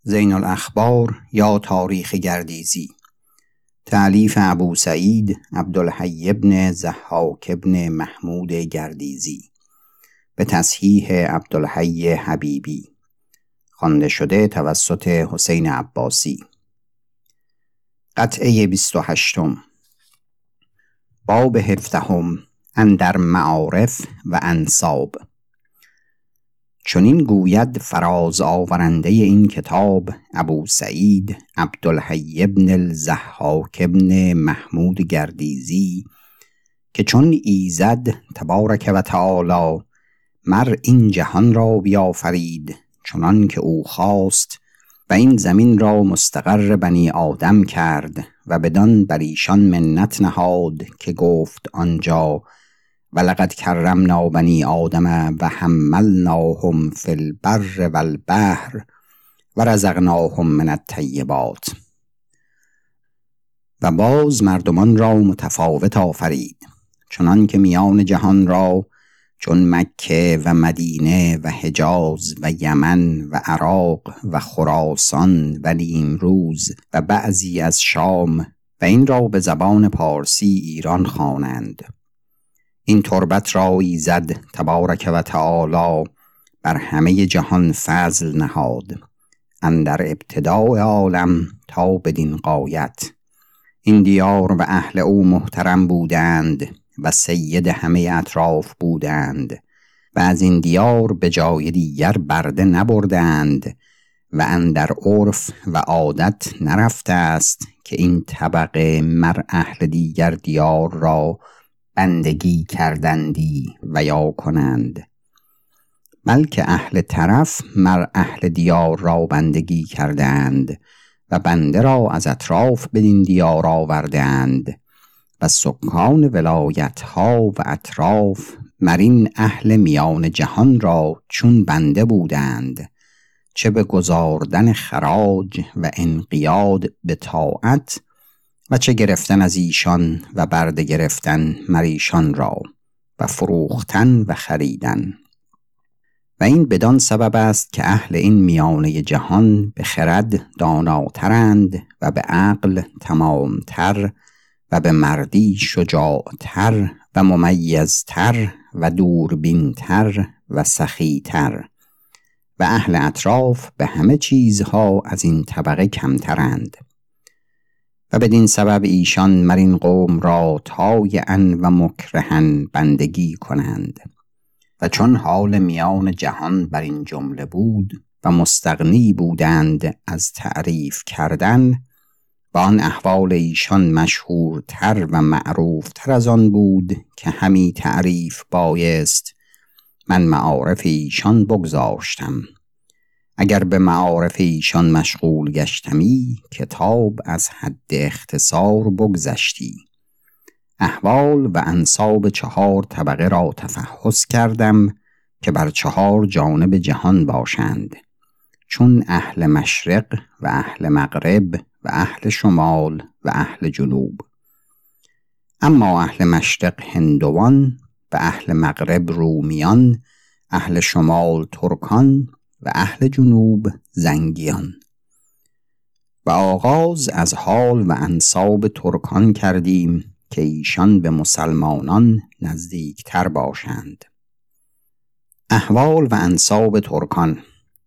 زین الاخبار یا تاریخ گردیزی، تألیف ابو سعید عبدالحی بن ضحاک بن محمود گردیزی، به تصحیح عبدالحی حبیبی، خوانده شده توسط حسین عباسی. قطعه 28. باب 17 اندر معارف و انساب. چنین گوید فراز آورنده این کتاب ابو سعید عبدالحی بن الضحاک بن محمود گردیزی که چون ایزد تبارک و تعالی مر این جهان را بیافرید چنان که او خواست و این زمین را مستقر بنی آدم کرد و بدان بر ایشان منت نهاد که گفت آنجا ولقد کرمنا بنی آدم و حملناهم فی البر و البحر و رزقناهم من الطیبات. و باز مردمان را متفاوت آفرید چنان که میان جهان را چون مکه و مدینه و حجاز و یمن و عراق و خراسان و نیمروز و بعضی از شام و این را به زبان پارسی ایران خوانند. این تربت را ایزد تبارک و تعالی بر همه جهان فضل نهاد اندر ابتداء عالم تا بدین غایت. این دیار و اهل او محترم بودند و سید همه اطراف بودند و از این دیار به جای دیگر برده نبردند و اندر عرف و عادت نرفته است که این طبقه مر اهل دیگر دیار را بندگی کردندی و یا کنند، بلکه اهل طرف مر اهل دیار را بندگی کردند و بنده را از اطراف بدین دیار آوردند و سکان ولایت ها و اطراف مرین اهل میان جهان را چون بنده بودند، چه به گزاردن خراج و انقیاد به طاعت و چه گرفتن از ایشان و برده گرفتن مریشان را و فروختن و خریدن. و این بدان سبب است که اهل این میانه جهان به خرد داناترند و به عقل تمامتر و به مردی شجاعتر و ممیزتر و دوربینتر و سخیتر و اهل اطراف به همه چیزها از این طبقه کمترند و بدین سبب ایشان مرین قوم را طایعا و مکرها بندگی کنند. و چون حال میان جهان بر این جمله بود و مستغنی بودند از تعریف کردن و آن احوال ایشان مشهورتر و معروفتر از آن بود که همی تعریف بایست، من معارف ایشان بگذاشتم. اگر به معارف ایشان مشغول گشتمی کتاب از حد اختصار بگذشتی. احوال و انساب 4 طبقه را تفحص کردم که بر 4 جانب جهان باشند، چون اهل مشرق و اهل مغرب و اهل شمال و اهل جنوب. اما اهل مشرق هندوان و اهل مغرب رومیان، اهل شمال ترکان و اهل جنوب زنگیان. و آغاز از حال و انساب ترکان کردیم که ایشان به مسلمانان نزدیکتر باشند. احوال و انساب ترکان.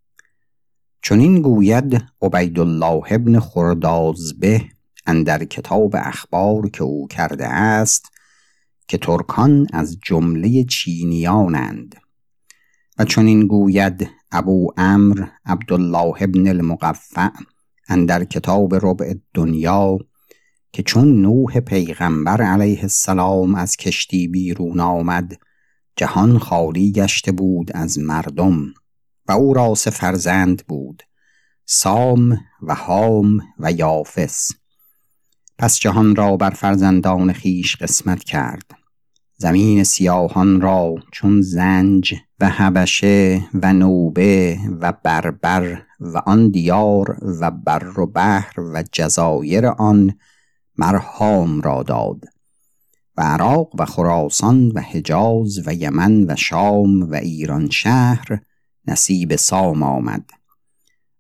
چنین گوید عبیدالله ابن خردازبه اندر کتاب اخبار که او کرده است که ترکان از جمله چینیانند. و چنین گوید ابو عمرو عبدالله ابن المقفع اندر کتاب ربع الدنیا که چون نوح پیغمبر علیه السلام از کشتی بیرون آمد جهان خالی گشته بود از مردم و او را 3 فرزند بود، سام و حام و یافس. پس جهان را بر فرزندان خیش قسمت کرد. زمین سیاهان را چون زنج و حبشه و نوبه و بربر و آن دیار و بر و بحر و جزایر آن مرحام را داد و عراق و خراسان و حجاز و یمن و شام و ایران شهر نصیب سام آمد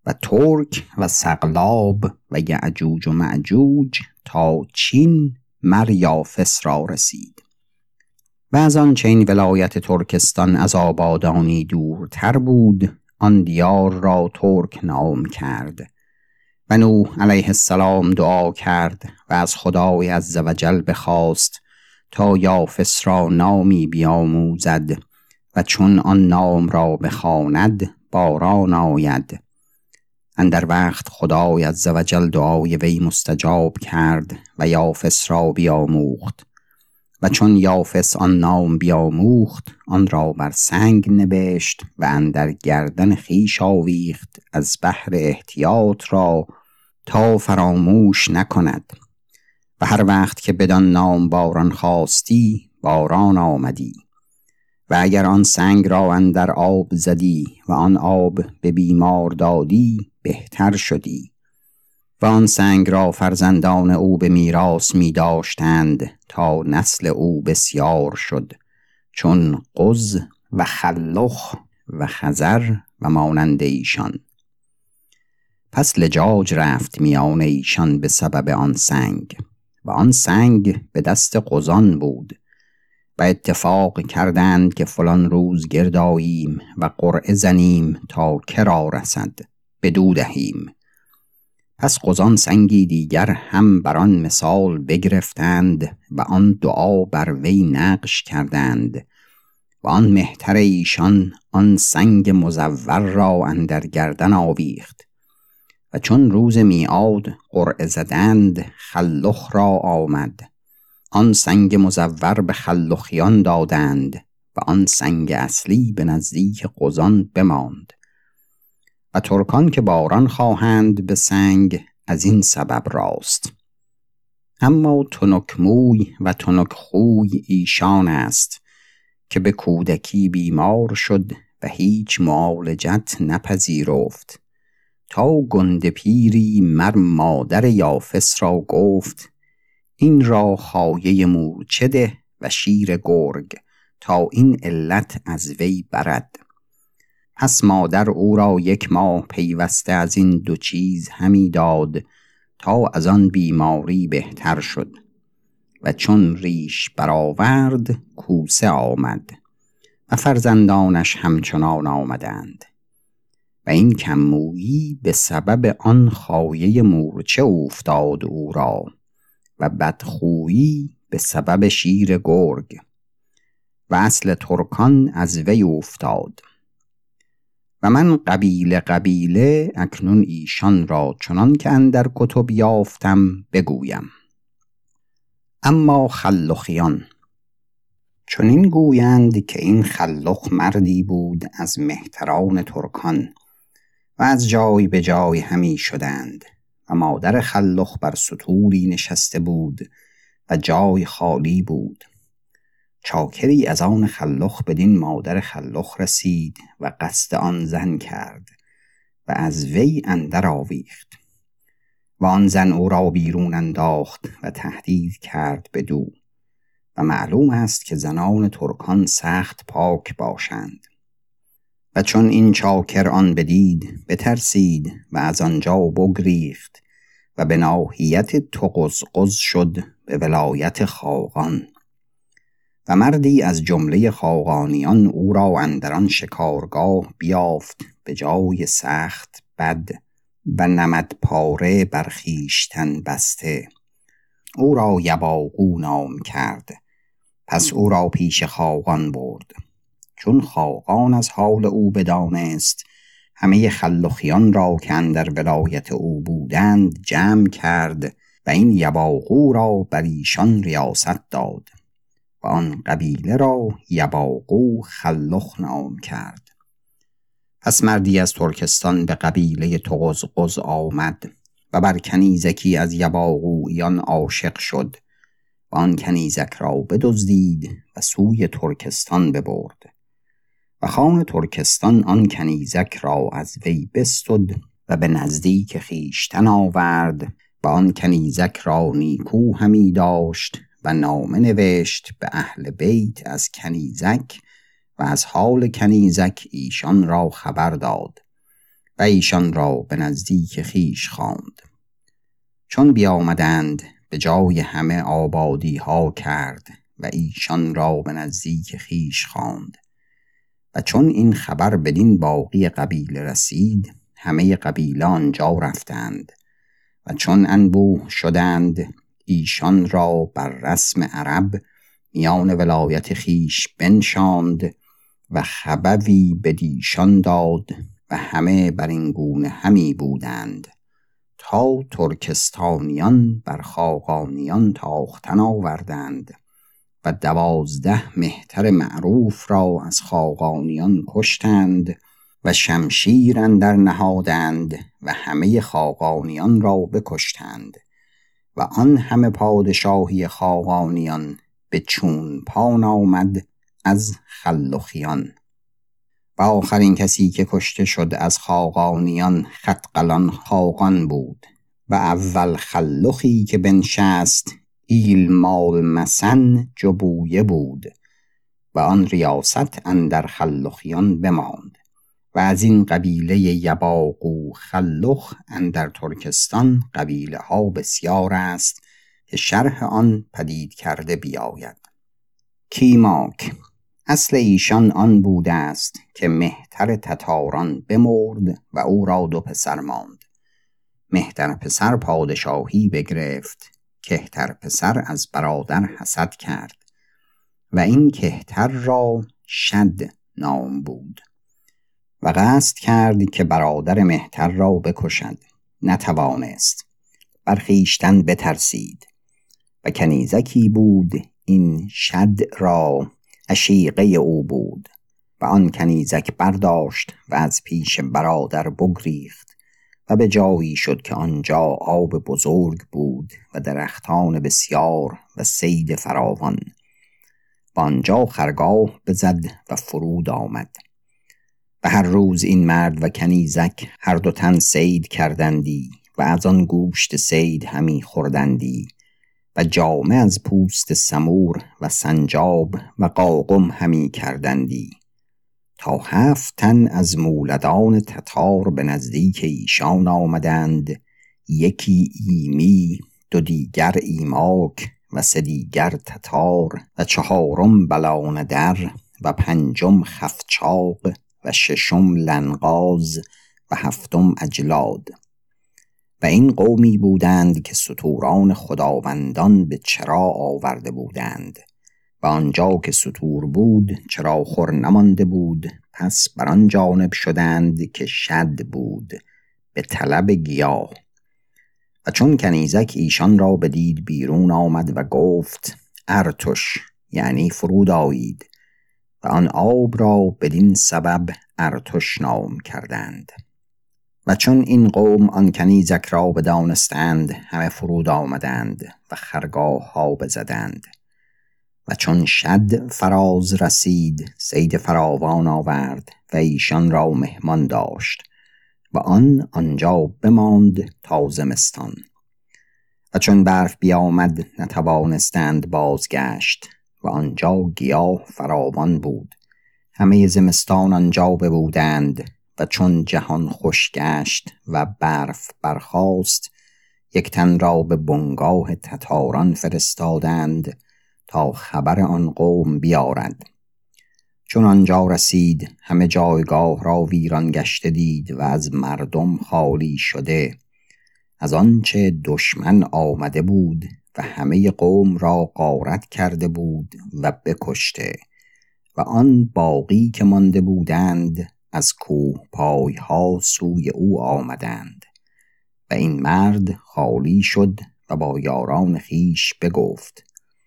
و ترک و سقلاب و یعجوج و معجوج تا چین مر یافس را رسید. و از آنچه این ولایت ترکستان از آبادانی دورتر بود، آن دیار را ترک نام کرد. و نوح علیه السلام دعا کرد و از خدای عزوجل بخواست تا یافس را نامی بیاموزد و چون آن نام را بخواند باران آید. اندر وقت خدای عزوجل دعای وی مستجاب کرد و یافس را بیاموخت. و چون یافس آن نام بیاموخت، آن را بر سنگ نبشت و اندر گردن خویش آویخت از بهر احتیاط را تا فراموش نکند. و هر وقت که بدان نام باران خواستی باران آمدی. و اگر آن سنگ را اندر آب زدی و آن آب به بیمار دادی بهتر شدی. و آن سنگ را فرزندان او به میراث می داشتند تا نسل او بسیار شد، چون قز و خلخ و خزر و مانند ایشان. پس لجاج رفت میان ایشان به سبب آن سنگ و آن سنگ به دست قزان بود. و اتفاق کردند که فلان روز گرد آییم و قرعه زنیم تا کرا رسد بدو دهیم. پس قزان سنگی دیگر هم بر آن مثال بگرفتند و آن دعا بر وی نقش کردند. و آن مهتر ایشان آن سنگ مزور را اندر گردن آویخت. و چون روز میعاد قرعه زدند خلخ را آمد. آن سنگ مزور به خلخیان دادند و آن سنگ اصلی به نزدیک قزان بماند. و ترکان که باران خواهند به سنگ از این سبب راست. اما تنک موی و تنک خوی ایشان است که به کودکی بیمار شد و هیچ معالجت نپذیرفت، تا گنده پیری مر مادر یافس را گفت این را خایه مورچه ده و شیر گرگ تا این علت از وی برد. پس مادر او را 1 ماه پیوسته از این 2 چیز همی داد تا از آن بیماری بهتر شد. و چون ریش برآورد کوسه آمد و فرزندانش همچنان آمدند. و این کم‌مویی به سبب آن خایه مورچه افتاد او را و بدخویی به سبب شیر گرگ. و اصل ترکان از وی افتاد. و من قبیله اکنون ایشان را چنان که اندر کتب یافتم بگویم. اما خلخیان چنین گویند که این خلخ مردی بود از مهتران ترکان و از جای به جای همی شدند. و مادر خلخ بر ستوری نشسته بود و جای خالی بود. چاکری از آن خلخ بدین مادر خلخ رسید و قصد آن زن کرد و از وی اندر آویخت. و آن زن او را بیرون انداخت و تهدید کرد بدو. و معلوم است که زنان ترکان سخت پاک باشند. و چون این چاکر آن بدید بترسید و از آنجا بگریخت و به ناحیت تقزقز شد به ولایت خاقان. و مردی از جمله خاقانیان او را اندران شکارگاه بیافت به جای سخت بد و نمد پاره بر خویشتن بسته. او را یباقو نام کرد. پس او را پیش خاقان برد. چون خاقان از حال او بدانست، همه خلخیان را که اندر ولایت او بودند جمع کرد و این یباقو را بر ایشان ریاست داد. و آن قبیله را یباقو خلخ نام کرد. پس مردی از ترکستان به قبیله تقزقز آمد و بر کنیزکی از یباقویان عاشق شد و آن کنیزک را بدزدید و سوی ترکستان ببرد. و خان ترکستان آن کنیزک را از وی بستد و به نزدیک خویشتن آورد و آن کنیزک را نیکو همی داشت و نامه نوشت به اهل بیت از کنیزک و از حال کنیزک ایشان را خبر داد و ایشان را به نزدیک خیش خواند. چون بیامدند به جای همه آبادی ها کرد و ایشان را به نزدیک خیش خواند. و چون این خبر بدین باقی قبیله رسید، همه قبیله آنجا رفتند و چون انبوه شدند، ایشان را بر رسم عرب میان ولایت خیش بنشاند و خبوی بدیشان داد و همه بر این گونه همی بودند تا ترکستانیان بر خاقانیان تاختن آوردند و 12 مهتر معروف را از خاقانیان کشتند و شمشیر اندر نهادند و همه خاقانیان را بکشتند و آن همه پادشاهی خاقانیان به چون پان آمد از خلخیان. و آخرین کسی که کشته شد از خاقانیان ختقلان خاقان بود و اول خلخی که بنشست ایلمال مسن جبویه بود و آن ریاست اندر خلخیان بماند. و از این قبیله یباقو خلخ اندر ترکستان قبیله ها بسیار است که شرح آن پدید کرده بیاید. کیماک اصل ایشان آن بوده است که مهتر تتاران بمرد و او را 2 پسر ماند. مهتر پسر پادشاهی بگرفت، کهتر پسر از برادر حسد کرد و این کهتر را شد نام بود و قصد کرد که برادر مهتر را بکشد، نتوانست، بر خویشتن بترسید و کنیزکی بود این شد را عشیقه او بود و آن کنیزک برداشت و از پیش برادر بگریخت و به جایی شد که آنجا آب بزرگ بود و درختان بسیار و صید فراوان و آنجا خرگاه بزد و فرود آمد و هر روز این مرد و کنیزک هر 2 تن صید کردندی و از آن گوشت صید همی خوردندی و جامه از پوست سمور و سنجاب و قاقم همی کردندی تا 7 تن از مولدان تتار به نزدیک ایشان آمدند، یکی ایمی، 2 دیگر ایماک و 3 دیگر تتار و 4م بلان در و 5م خفچاق و 6م لنغاز و 7م اجلاد. و این قومی بودند که ستوران خداوندان به چرا آورده بودند و آنجا که ستور بود چرا خور نمانده بود، پس بر آن جانب شدند که شد بود به طلب گیاه. و چون کنیزک ایشان را بدید بیرون آمد و گفت ارتش، یعنی فرود آیید، و آن آب را بدین سبب ارتش نام کردند. و چون این قوم آن کنیزک را بدانستند، همه فرود آمدند و خرگاه ها بزدند. و چون شد فراز رسید، صید فراوان آورد و ایشان را مهمان داشت و آنجا بماند تا زمستان. و چون برف بیامد نتوانستند بازگشت و آنجا گیاه فراوان بود، همه زمستان آنجا ببودند. و چون جهان خوش گشت و برف برخاست، 1 تن را به بنگاه تتاران فرستادند تا خبر آن قوم بیارد. چون آنجا رسید، همه جایگاه را ویران گشته دید و از مردم خالی شده، از آنچه دشمن آمده بود و همه قوم را غارت کرده بود و بکشته و آن باقی که مانده بودند از کوه پای ها سوی او آمدند. و این مرد خالی شد و با یاران خیش بگفت.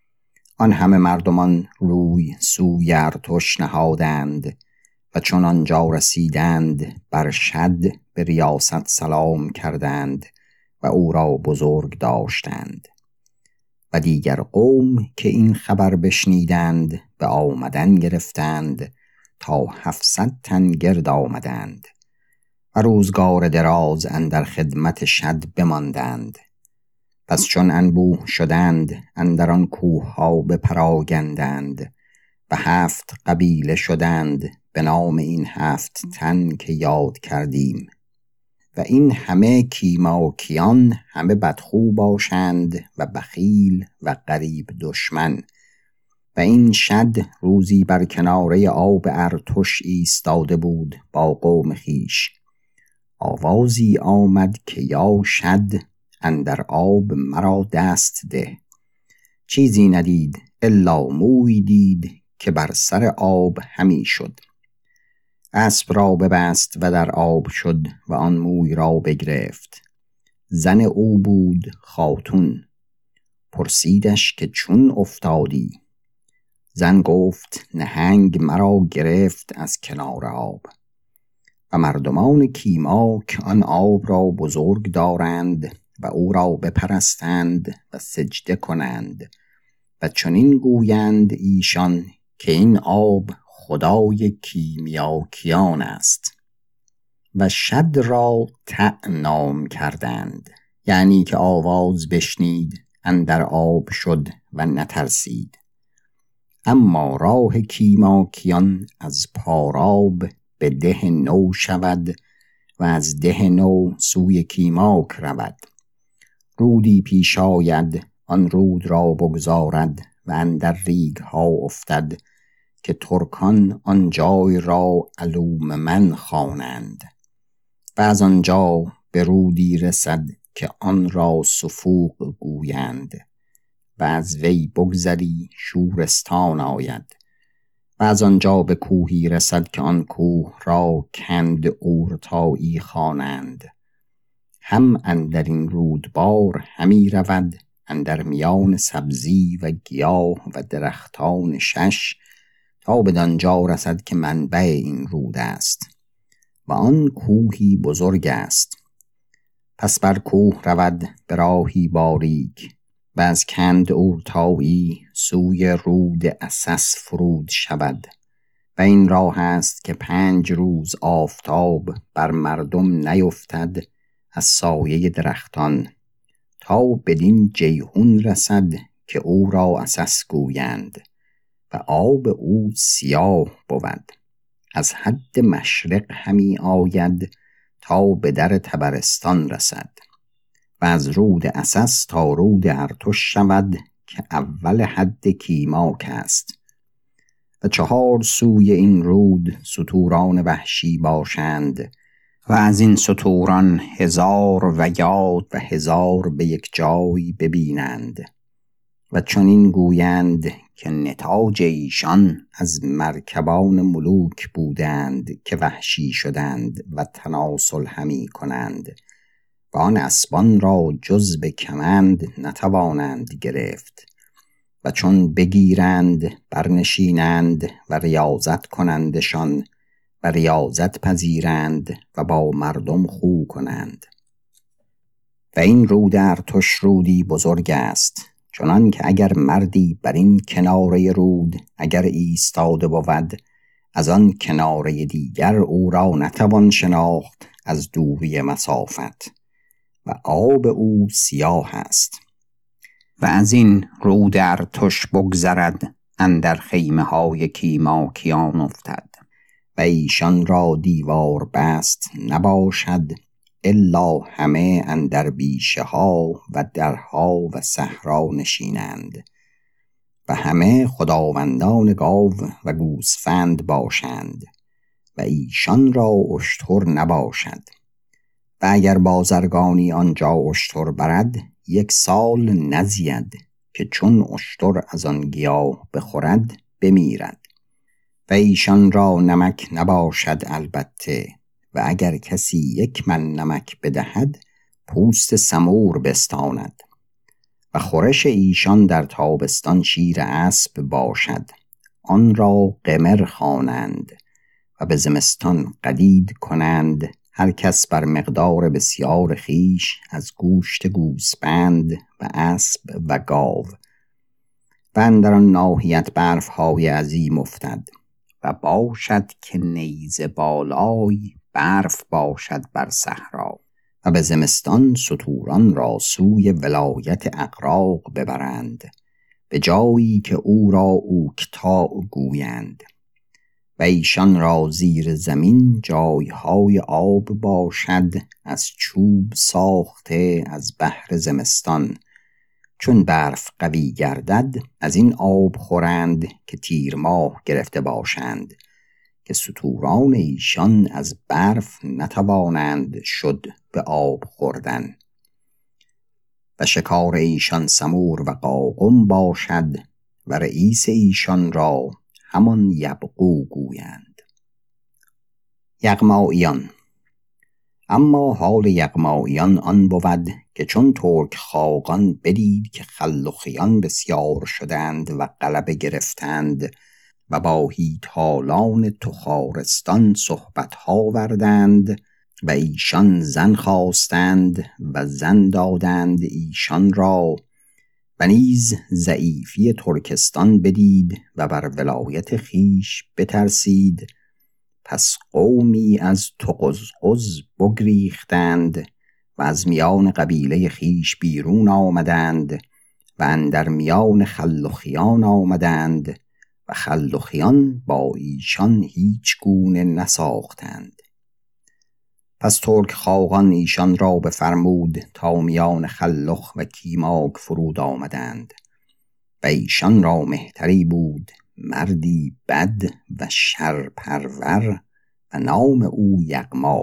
آن همه مردمان روی سوی ارتش نهادند و چون آنجا رسیدند بر شد به ریاست سلام کردند و او را بزرگ داشتند. و دیگر قوم که این خبر بشنیدند به آمدن گرفتند تا 700 تن گرد آمدند و روزگار دراز اندر خدمت شد بماندند. پس چون انبوه شدند اندر آن کوه ها بپراگندند و 7 قبیله شدند به نام این 7 تن که یاد کردیم. و این همه کیماکیان همه بدخو باشند و بخیل و غریب دشمن. و این شد روزی بر کناره آب ارتش ایستاده بود با قوم خویش. آوازی آمد که یا شد اندر آب مرا دست ده. چیزی ندید الا موی دید که بر سر آب همی شد. اسب را ببست و در آب شد و آن موی را بگرفت. زن او بود خاتون. پرسیدش که چون افتادی؟ زن گفت نهنگ مرا گرفت از کنار آب. و مردمان کیماک آن آب را بزرگ دارند و او را بپرستند و سجده کنند و چنین گویند ایشان که این آب خدای کیمیاکیان است. و شد را طع نام کردند، یعنی که آواز بشنید اندر آب شد و نترسید. اما راه کیماکیان از پاراب به ده نو شود و از ده نو سوی کیماک رود. رودی پیش آید آن رود را بگذارد و اندر ریگ ها افتد که ترکان آن جای را علوممن خوانند. و از آنجا به رودی رسد که آن را سفوق گویند و از وی بگذری شورستان آید. و از آنجا به کوهی رسد که آن کوه را کند اورتایی خوانند. هم اندر این رودبار همی رود اندر میان سبزی و گیاه و درختان شش تا بدانجا رسد که منبع این رود است و آن کوهی بزرگ است. پس بر کوه رود به راهی باریک و از کند اورتایی سوی رود اسس فرود شود. و این راه است که 5 روز آفتاب بر مردم نیفتد از سایه درختان تا بدین جیحون رسد که او را اسس گویند و آب او سیاه بود. از حد مشرق همی آید تا به در طبرستان رسد و از رود اسس تا رود ارتش شود که اول حد کیماک است. و 4 سوی این رود ستوران وحشی باشند و از این ستوران 1000 و یاد و 1000 به یک جای ببینند. و چنین گویند که نتاج ایشان از مرکبان ملوک بودند که وحشی شدند و تناسل همی کنند و آن اسبان را جز به کمند نتوانند گرفت. و چون بگیرند برنشینند و ریاضت کنندشان و ریاضت پذیرند و با مردم خو کنند. و این رود ارتش رودی بزرگ است، چنان که اگر مردی بر این کناره رود اگر ایستاده بود از آن کناره دیگر او را نتوان شناخت از دوری مسافت و آب او سیاه است. و از این رود ارتش بگذرد اندر خیمه های کیماکیان افتد و ایشان را دیوار بست نباشد الا همه اندر بیشه ها و درها و صحرا نشینند و همه خداوندان گاو و گوسفند باشند و ایشان را اشتر نباشد. و اگر بازرگانی آنجا اشتر برد 1 سال نزید که چون اشتر از آن گیاه بخورد بمیرد. و ایشان را نمک نباشد البته و اگر کسی 1 من نمک بدهد پوست سمور بستاند. و خورش ایشان در تابستان شیر اسب باشد، آن را قمر خوانند و به زمستان قدید کنند هر کس بر مقدار بسیار خیش از گوشت گوسپند و اسب و گاو. و اندر آن ناحیت برف‌های عظیم افتد و باشد که نیزه بالای برف باشد بر صحرا. و به زمستان ستوران را سوی ولایت اقراق ببرند به جایی که او را اوکتا گویند. و ایشان را زیر زمین جایهای آب باشد، از چوب ساخته از بهر زمستان. چون برف قوی گردد از این آب خورند، که تیر ماه گرفته باشند، که ستوران ایشان از برف نتوانند شد به آب خوردن. و شکار ایشان سمور و قاقم باشد، و رئیس ایشان را همان یبغو گویند. یغماییان. اما حال یغماییان آن بود که چون ترک خاقان بدید که خلخیان بسیار شدند و غلبه گرفتند و با هیتالان تخارستان صحبتها وردند و ایشان زن خواستند و زن دادند ایشان را، و نیز ضعیفی ترکستان بدید و بر ولایت خیش بترسید. پس قومی از تقزقز بگریختند و از میان قبیله خیش بیرون آمدند و اندر میان خلخیان آمدند و خلخیان با ایشان هیچ گونه نساختند. پس ترک خاقان ایشان را بفرمود تا میان خلخ و کیماک فرود آمدند و ایشان را مهتری بود، مردی بد و شرپرور و نام او یغما.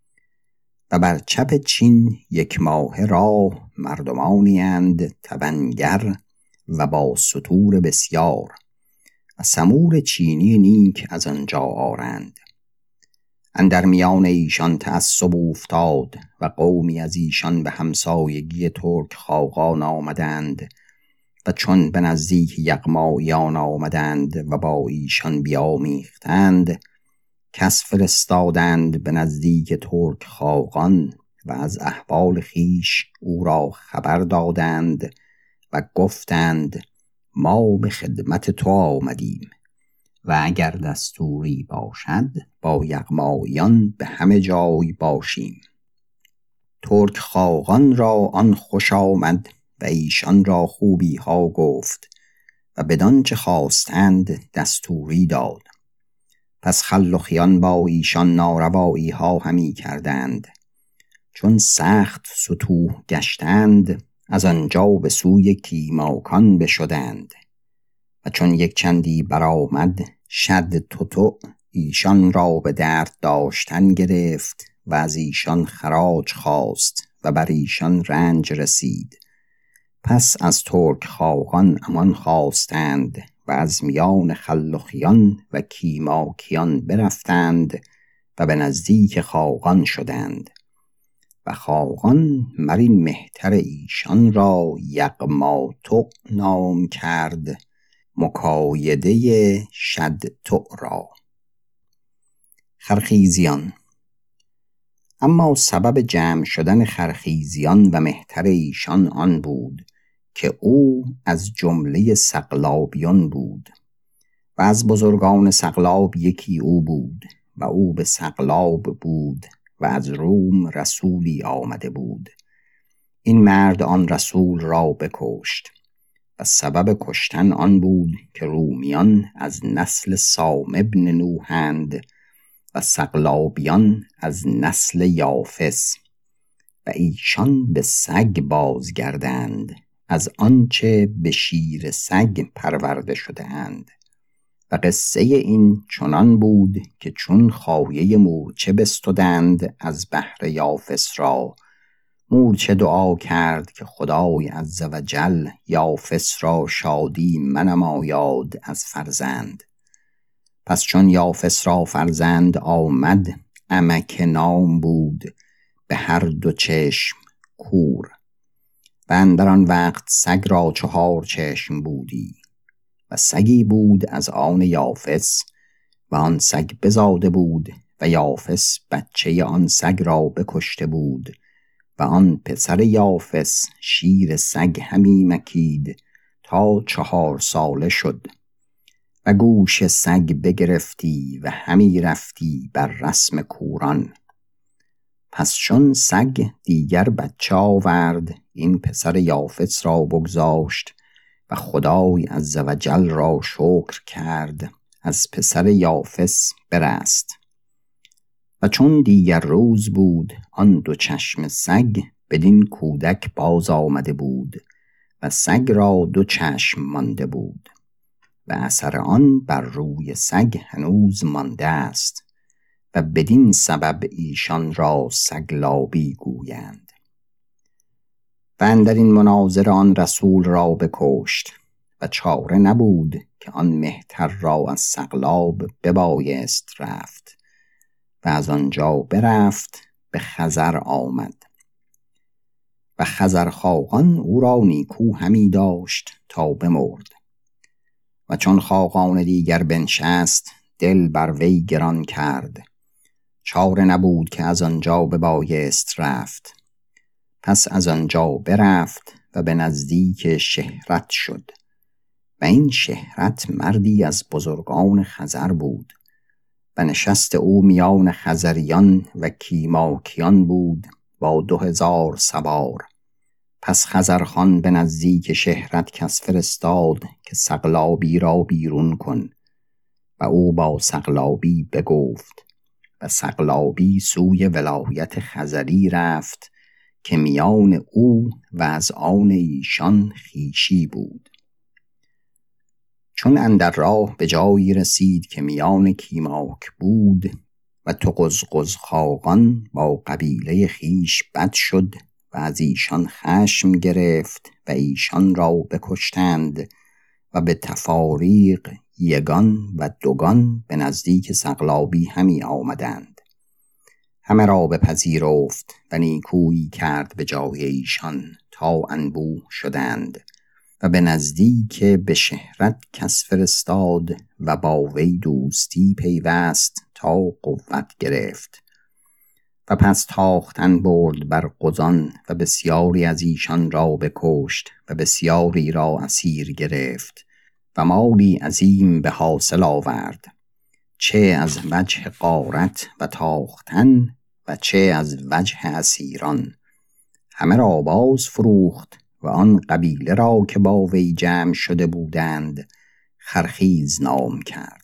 و بر چپ چین 1 ماه راه مردمانی اند توانگر و با ستور بسیار، و سمور چینی نیک از آنجا آرند. اندر میان ایشان تعصب افتاد و قومی از ایشان به همسایگی ترک خاقان آمدند و چون به نزدیک یغماییان آمدند و با ایشان بیامیختند، کس فرستادند به نزدیک ترک خاقان و از احوال خیش او را خبر دادند و گفتند ما به خدمت تو آمدیم و اگر دستوری باشد با یغماییان به همه جای باشیم. ترک خاقان را آن خوش آمد و ایشان را خوبی ها گفت و بدان چه خواستند دستوری داد. پس خلخیان با ایشان ناروایی ها همی کردند. چون سخت ستوه گشتند از آنجا به سوی کیماکان بشدند و چون یک چندی برآمد شد تتو ایشان را به درد داشتن گرفت و از ایشان خراج خواست و بر ایشان رنج رسید. پس از ترک خاقان امان خواستند و از میان خلخیان و کیماکیان برفتند و به نزدیک خاقان شدند و خاقان مرین مهتر ایشان را یغماتو نام کرد، مکایده شدتو را. خرخیزیان. اما سبب جمع شدن خرخیزیان و مهتر ایشان آن بود که او از جمله سقلابیان بود و از بزرگان سقلاب یکی او بود و او به سقلاب بود و از روم رسولی آمده بود. این مرد آن رسول را بکشت و سبب کشتن آن بود که رومیان از نسل سام ابن نوحند و سقلابیان از نسل یافس و ایشان به سگ بازگردند از آنچه به شیر سگ پرورده شده اند. و قصه این چنان بود که چون خایه مورچه بستدند از بحر یافس را، مورچه دعا کرد که خدای عزوجل یافس را شادی منمایاد از فرزند. پس چون یافس را فرزند آمد، امک نام بود به هر 2 چشم کور و اندر آن وقت سگ را 4 چشم بودی و سگی بود از آن یافس و آن سگ بزاده بود و یافس بچه آن سگ را بکشته بود و آن پسر یافس شیر سگ همی مکید تا 4 ساله شد و گوش سگ بگرفتی و همی رفتی بر رسم کوران. پس چون سگ دیگر بچه آورد، این پسر یافس را بگذاشت و خدای عزوجل را شکر کرد از پسر یافس برست. و چون دیگر روز بود آن دو چشم سگ بدین کودک باز آمده بود و سگ را دو چشم مانده بود و اثر آن بر روی سگ هنوز مانده است و بدین سبب ایشان را سگلابی گویند. و اندر این مناظره آن رسول را بکشت و چاره نبود که آن مهتر را از سقلاب ببایست رفت و از آنجا برفت به خزر آمد. و خزرخواقان او را نیکو همی داشت تا بمرد. و چون خاقان دیگر بنشست دل بر وی گران کرد، چاره نبود که از آنجا ببایست رفت. پس از آنجا برفت و به نزدیک شهرت شد و این شهرت مردی از بزرگان خزر بود و نشست او میان خزریان و کیماکیان بود با 2000 سوار. پس خزرخان به نزدیک شهرت کس فرستاد که سقلابی را بیرون کن و او با سقلابی بگفت و سقلابی سوی ولایت خزری رفت که میان او و از آن ایشان خویشی بود. چون اندر راه به جایی رسید که میان کیماک بود و تقزقز خاقان با قبیله خویش بد شد و از ایشان خشم گرفت و ایشان را بکشتند و به تفاریق یگان و دوگان به نزدیک سقلابی همی آمدند. همه را بپذیرفت و نیکویی کرد به جای ایشان تا انبوه شدند و به نزدیک به شهرت کس فرستاد و با وی دوستی پیوست تا قوت گرفت. و پس تاختن برد بر قزان و بسیاری از ایشان را بکشت و بسیاری را اسیر گرفت و مالی عظیم به حاصل آورد، چه از وجه غارت و تاختن و چه از وجه اسیران. همه را باز فروخت و آن قبیله را که با وی جمع شده بودند خرخیز نام کرد.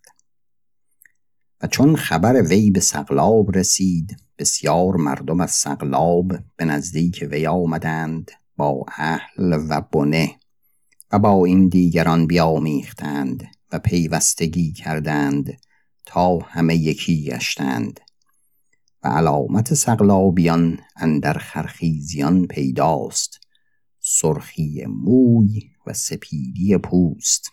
و چون خبر وی به سقلاب رسید بسیار مردم از سقلاب به نزدیک وی آمدند با اهل و بنه و با این دیگران بیامیختند و پیوستگی کردند تا همه یکی گشتند. و علامت سقلابیان اندر خرخیزیان پیداست، سرخی موی و سپیدی پوست.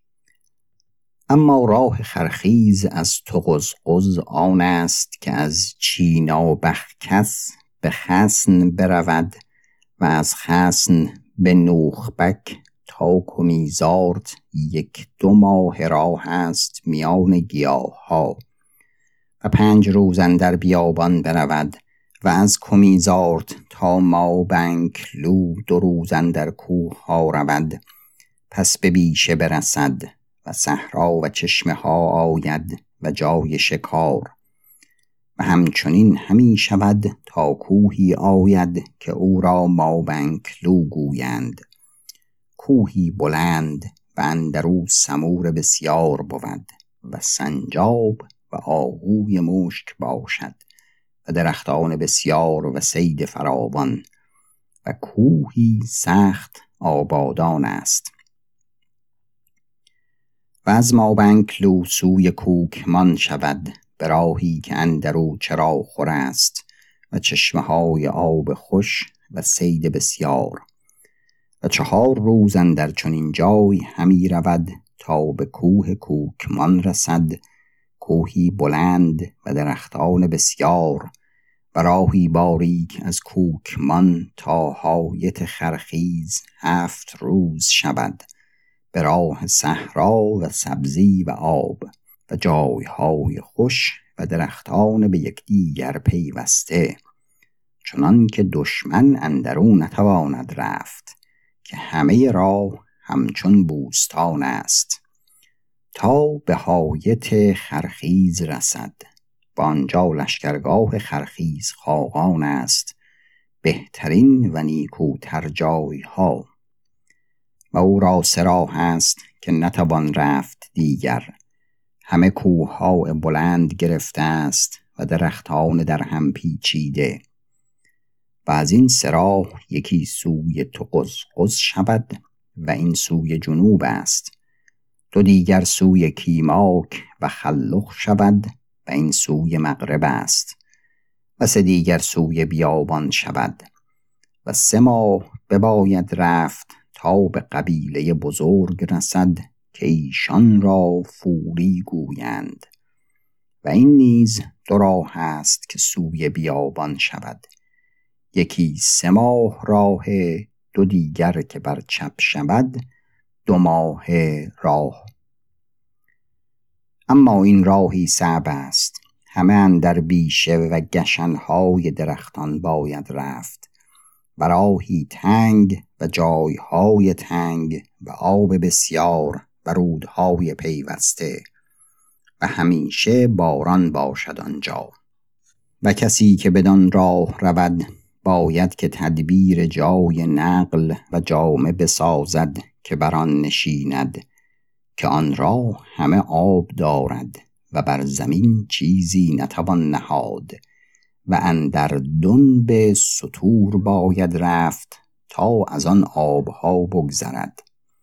اما راه خرخیز از تقزقز آن است که از چینابخکس به خسن برود و از خسن به نوخبک تا کمیزارت 1-2 ماه راه است میان گیاه ها و 5 روز اندر بیابان برود و از کمیزارت تا مابنکلو 2 روز اندر کوه ها رود. پس به بیشه برسد و صحرا و چشمه ها آید و جای شکار و همچنین همی شود تا کوهی آید که او را مابنکلو گویند. کوهی بلند و اندرو سمور بسیار بود و سنجاب و آهوی مشک باشد و درختان بسیار و صید فراوان و کوهی سخت آبادان است. و از مابنکلو سوی کوکمان شود به راهی که اندرو چراخور است و چشمه های آب خوش و صید بسیار و 4 روز اندر چنین جای همی رود تا به کوه کوکمان رسد، کوهی بلند و درختان بسیار و راهی باریک از کوکمان تا حایط خرخیز 7 روز شود به راه صحرا و سبزی و آب و جایهای خوش و درختان به یکدیگر پیوسته، چنان که دشمن اندرو نتواند رفت که همه راه همچون بوستان است، تا به حایط خرخیز رسد و آنجا لشکرگاه خرخیز خاقان است، بهترین و نیکوتر جای ها و او را 3 راه است که نتوان رفت دیگر، همه کوه‌ها بلند گرفته است و درختان در هم پیچیده. و از این سه راه یکی سوی تقزقز شود و این سوی جنوب است، دو دیگر سوی کیماک و خلخ شود و این سوی مغرب است، و سه دیگر سوی بیابان شود. و 3 ماه بباید رفت تا به قبیله بزرگ رسد که ایشان را فوری گویند. و این نیز 2 راه است که سوی بیابان شود، یکی 3 ماه راه، 2 دیگر که بر چپ شود 2 ماه راه. اما این راهی صعب است، همه اندر بیشه و گشنهای درختان باید رفت، و راهی تنگ و جایهای تنگ و آب بسیار و رودهای پیوسته و همیشه باران باشد آنجا. و کسی که بدان راه رود باید که تدبیر جای نقل و جامه بسازد که بر آن نشیند، که آن راه همه آب دارد و بر زمین چیزی نتوان نهاد، و اندر دنب ستور باید رفت تا از آن آبها بگذرد.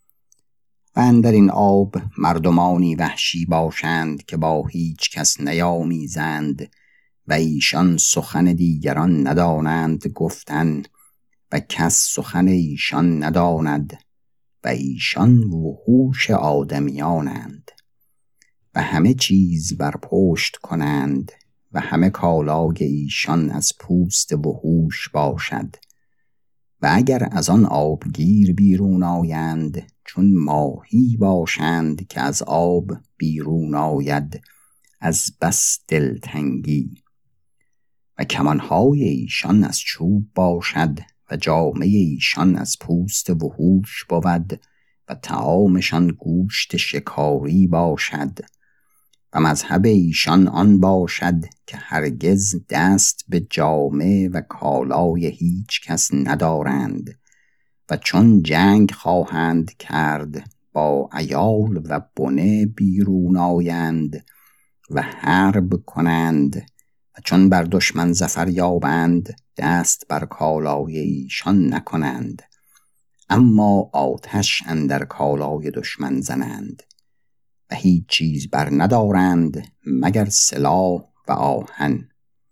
و اندر این آب مردمانی وحشی باشند که با هیچ کس نیامیزند و ایشان سخن دیگران ندانند گفتن و کس سخن ایشان نداند و ایشان وحوش آدمیانند و همه چیز بر پشت کنند و همه کالای ایشان از پوست وحوش باشد. و اگر از آن آبگیر بیرون آیند چون ماهی باشند که از آب بیرون آید از بس دلتنگی. و کمانهای ایشان از چوب باشد و جامه ایشان از پوست وحوش بود و طعامشان گوشت شکاری باشد. و مذهب ایشان آن باشد که هرگز دست به جامه و کالای هیچ کس ندارند و چون جنگ خواهند کرد با عیال و بنه بیرون آیند و حرب کنند و چون بر دشمن ظفر یابند دست بر کالای ایشان نکنند، اما آتش اندر کالای دشمن زنند و هیچ چیز بر ندارند مگر سلاح و آهن.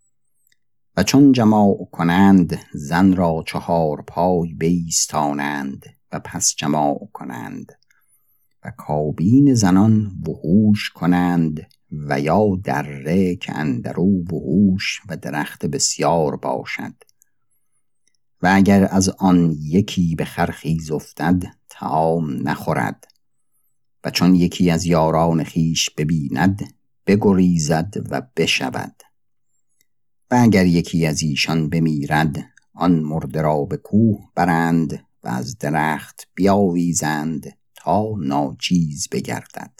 و چون جماع کنند زن را 4 پای بایستانند و پس جماع کنند و کابین زنان وحوش کنند و یا دره که اندرو وحوش و درخت بسیار باشد. و اگر از آن یکی به خرخیز افتد طعام نخورد و چون یکی از یاران خیش ببیند بگریزد و بشود. و اگر یکی از ایشان بمیرد آن مرده را به کوه برند و از درخت بیاویزند تا ناچیز بگردد.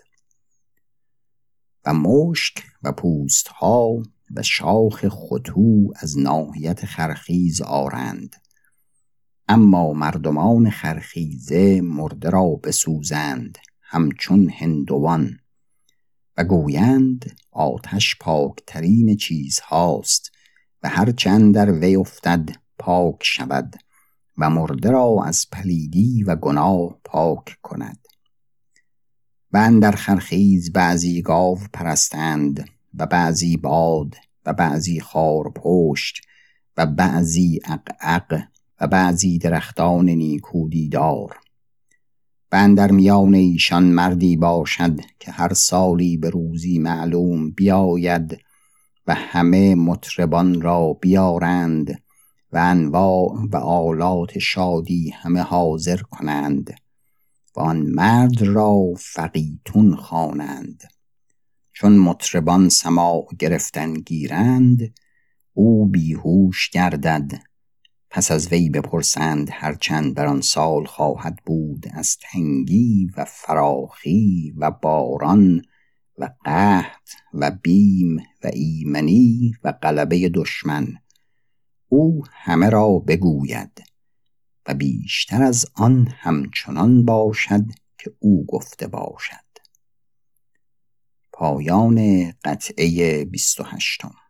و مشک و پوستها و شاخ خطو از ناحیت خرخیز آرند، اما مردمان خرخیزه مرده را بسوزند همچون هندوان و گویند آتش پاکترین چیز هاست و هر چند در وی افتد پاک شود و مرده را از پلیدی و گناه پاک کند. و اندر خرخیز بعضی گاو پرستند و بعضی باد و بعضی خار پشت و بعضی عقعق و بعضی درختان نیکودیدار. و اندر میان ایشان مردی باشد که هر سالی به روزی معلوم بیاید و همه مطربان را بیارند و انواع و آلات شادی همه حاضر کنند و آن مرد را فقیتون خوانند. چون مطربان سماع گرفتن گیرند او بیهوش گردد، پس از وی بپرسند هرچند بر آن سال خواهد بود از تنگی و فراخی و باران و قحط و بیم و ایمنی و غلبه دشمن، او همه را بگوید و بیشتر از آن همچنان باشد که او گفته باشد. پایان قطعه 28.